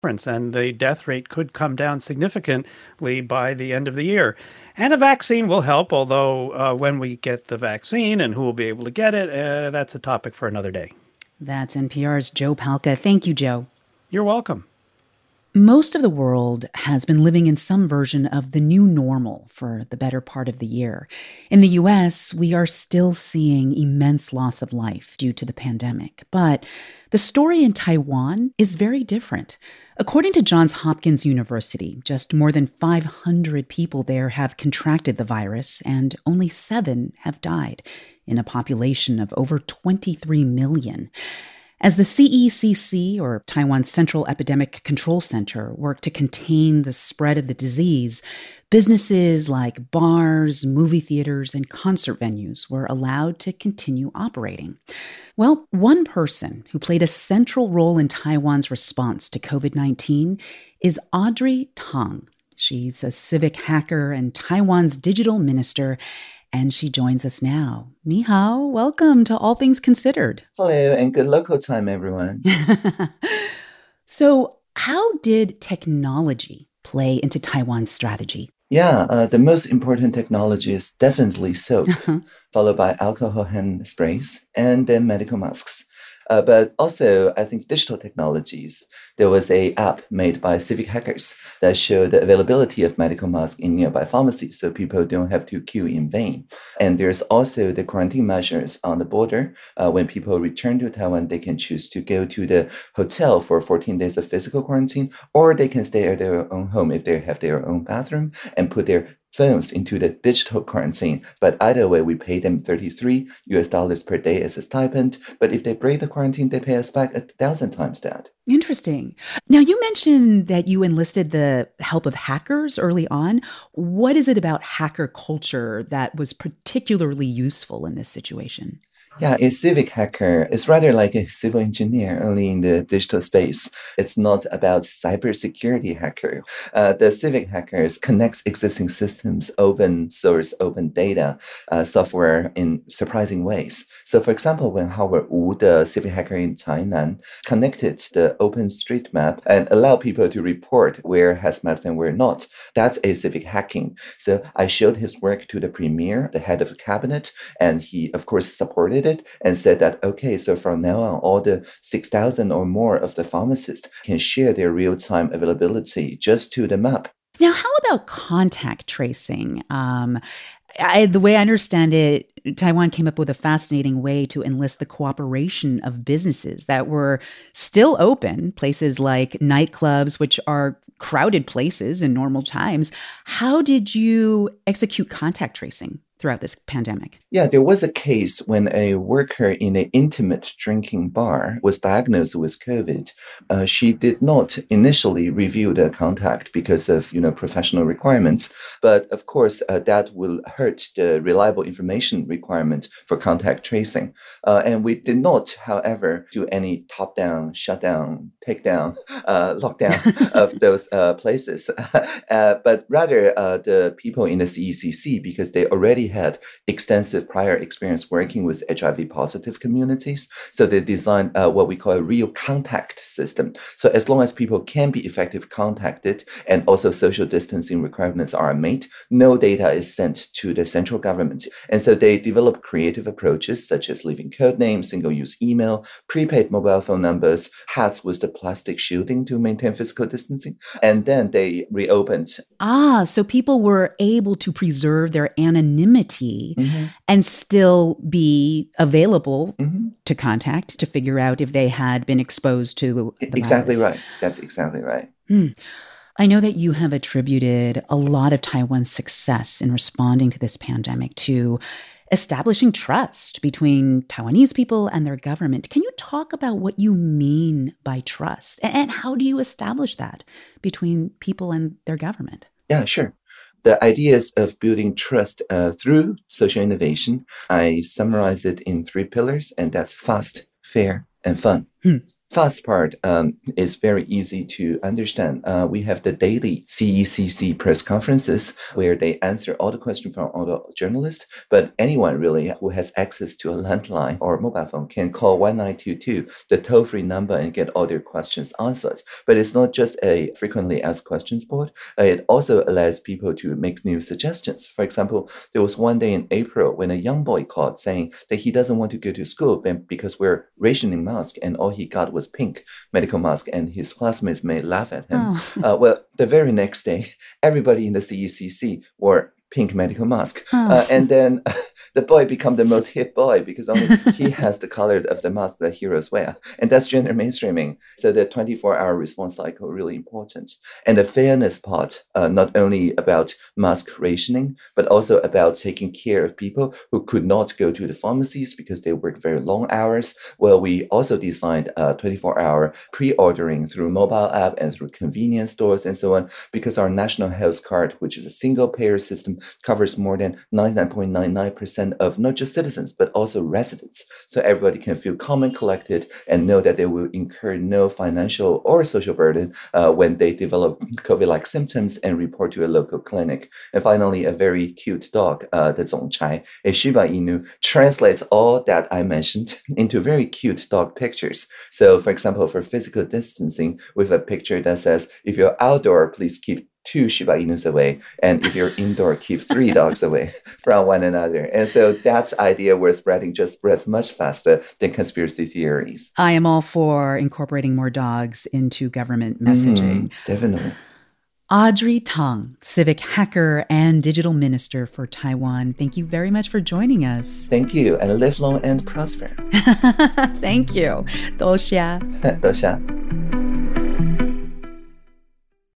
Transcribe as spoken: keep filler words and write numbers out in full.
And the death rate could come down significantly by the end of the year. And a vaccine will help, although uh, when we get the vaccine and who will be able to get it, uh, that's a topic for another day. That's N P R's Joe Palca. Thank you, Joe. You're welcome. Most of the world has been living in some version of the new normal for the better part of the year. In the U S, we are still seeing immense loss of life due to the pandemic. But the story in Taiwan is very different. According to Johns Hopkins University, just more than five hundred people there have contracted the virus, and only seven have died, in a population of over twenty-three million. As the C E C C, or Taiwan's Central Epidemic Control Center, worked to contain the spread of the disease, businesses like bars, movie theaters, and concert venues were allowed to continue operating. Well, one person who played a central role in Taiwan's response to covid nineteen is Audrey Tang. She's a civic hacker and Taiwan's digital minister, and she joins us now. Ni hao, welcome to All Things Considered. Hello, and good local time, everyone. So, how did technology play into Taiwan's strategy? Yeah, uh, the most important technology is definitely soap, uh-huh. followed by alcohol hand sprays, and then medical masks. Uh, but also, I think digital technologies. There was an app made by civic hackers that showed the availability of medical masks in nearby pharmacies, so people don't have to queue in vain. And there's also the quarantine measures on the border. Uh, when people return to Taiwan, they can choose to go to the hotel for fourteen days of physical quarantine, or they can stay at their own home if they have their own bathroom and put their phones into the digital quarantine. But either way, we pay them thirty-three U S dollars per day as a stipend. But if they break the quarantine, they pay us back a thousand times that. Interesting. Now, you mentioned that you enlisted the help of hackers early on. What is it about hacker culture that was particularly useful in this situation? Yeah, a civic hacker is rather like a civil engineer, only in the digital space. It's not about cybersecurity hacker. Uh, the civic hackers connects existing systems, open source, open data, uh, software in surprising ways. So, for example, when Howard Wu, the civic hacker in Tainan, connected the OpenStreetMap and allowed people to report where has maps and where not, that's a civic hacking. So I showed his work to the premier, the head of the cabinet, and he, of course, supported it and said that, okay, so from now on, all the six thousand or more of the pharmacists can share their real-time availability just to the map. Now, how about contact tracing? Um, I, the way I understand it, Taiwan came up with a fascinating way to enlist the cooperation of businesses that were still open, places like nightclubs, which are crowded places in normal times. How did you execute contact tracing throughout this pandemic? Yeah, there was a case when a worker in an intimate drinking bar was diagnosed with COVID. Uh, she did not initially review the contact because of, you know, professional requirements. But of course, uh, that will hurt the reliable information requirement for contact tracing. Uh, and we did not, however, do any top-down, shutdown, takedown, uh, lockdown of those uh, places. uh, but rather, uh, the people in the C E C C, because they already had extensive prior experience working with H I V positive communities. So they designed uh, what we call a real contact system. So as long as people can be effectively contacted and also social distancing requirements are made, no data is sent to the central government. And so they develop creative approaches such as leaving code names, single-use email, prepaid mobile phone numbers, hats with the plastic shielding to maintain physical distancing. And then they reopened. Ah, so people were able to preserve their anonymity Mm-hmm. and still be available mm-hmm. to contact to figure out if they had been exposed to the Exactly virus. right. That's exactly right. Mm. I know that you have attributed a lot of Taiwan's success in responding to this pandemic to establishing trust between Taiwanese people and their government. Can you talk about what you mean by trust? And how do you establish that between people and their government? Yeah, sure. The ideas of building trust uh, through social innovation, I summarize it in three pillars, and that's fast, fair, and fun. Hmm. Fast part um, is very easy to understand. Uh, we have the daily C E C C press conferences where they answer all the questions from all the journalists. But anyone really who has access to a landline or mobile phone can call one nine two two, the toll-free number, and get all their questions answered. But it's not just a frequently asked questions board. Uh, it also allows people to make new suggestions. For example, there was one day in April when a young boy called saying that he doesn't want to go to school because we're rationing masks and all he got was pink medical mask, and his classmates may laugh at him. Oh. Uh, well, the very next day, everybody in the C E C C wore pink medical mask. Oh. Uh, and then the boy become the most hip boy because only he has the color of the mask that heroes wear. And that's gender mainstreaming. So the twenty-four hour response cycle really important. And the fairness part, uh, not only about mask rationing, but also about taking care of people who could not go to the pharmacies because they work very long hours. Well, we also designed a twenty-four hour pre-ordering through mobile app and through convenience stores and so on, because our national health card, which is a single payer system, covers more than ninety-nine point nine nine percent of not just citizens, but also residents. So everybody can feel calm and collected and know that they will incur no financial or social burden uh, when they develop COVID-like symptoms and report to a local clinic. And finally, a very cute dog, uh, the Zongchai, a Shiba Inu, translates all that I mentioned into very cute dog pictures. So for example, for physical distancing, with a picture that says, if you're outdoor, please keep two Shiba Inus away. And if you're indoor, keep three dogs away from one another. And so that idea we're spreading just spreads much faster than conspiracy theories. I am all for incorporating more dogs into government messaging. Mm, definitely. Audrey Tang, civic hacker and digital minister for Taiwan. Thank you very much for joining us. Thank you, and live long and prosper. Thank you. 多谢。 多谢。